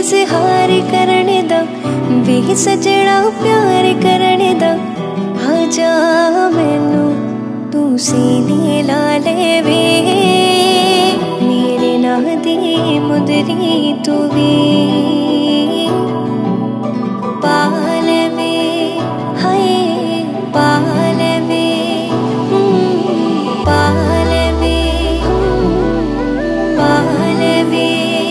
इजहार करने दा वे सजड़ा प्यार करने दा। आजा मैनू तू सीने ला ले वे मेरे नाम दी मुदरी तू वी पाल वे हाय पाल वे पाल वे पाल वे।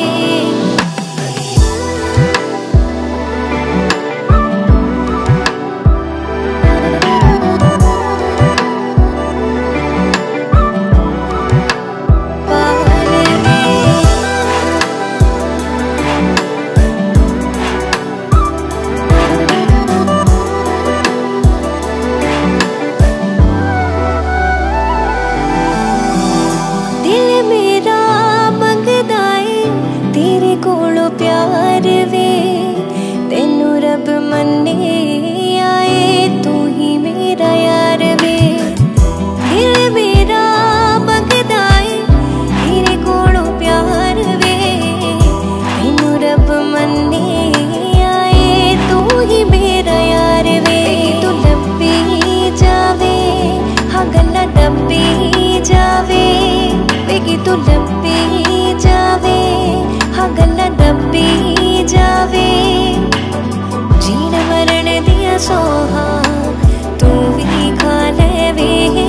प्यार वे तेनू रब मन्ने आए तू ही मेरा यार वे। दिल मेरा मंगदा ऐ तेरे कोलों प्यार वे तेनू रब मन्ने आए तू ही मेरा यार वे। तू लब्भी जावे हाँ गल्लां दब्बी जावे वे तू लब्भी जावे हाँ गल्लां दब्बी जावे। जीण मरण दिया सोहा तू भी खा लेवे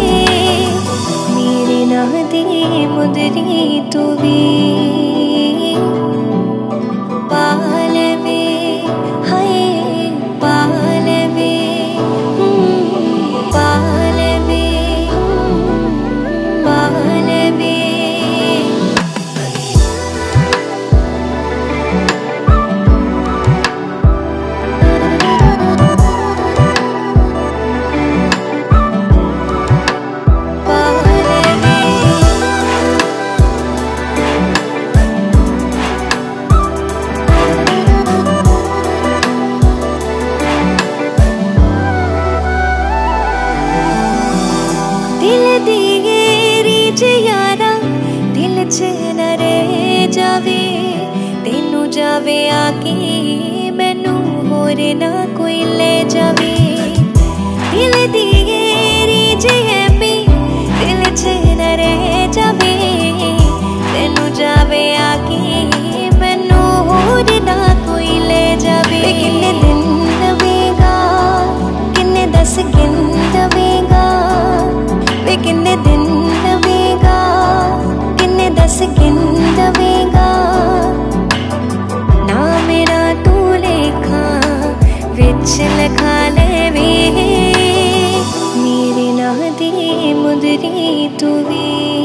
मेरे नाम दी मुदरी तू भी पाल वे हाय पाल वे पाल वे पाल वे। दिल दी रीच यारा दिल च न रह जावे तेनू जावे आके मैनू होर ना कोई ले जावे। दिल दी रीच है भी दिल च न रह जावे तेनू जावे आके मैनू होर ना कोई ले जावे। किन्ने दिन दवेगा किन्ने दस गिन दवेगा वे किन्ने दिन दवेगा किन्ने दस गिन दवेगा। ना मेरा तू लेखा विच लिखा लेवे मेरे नाम दी मुदरी तू भी।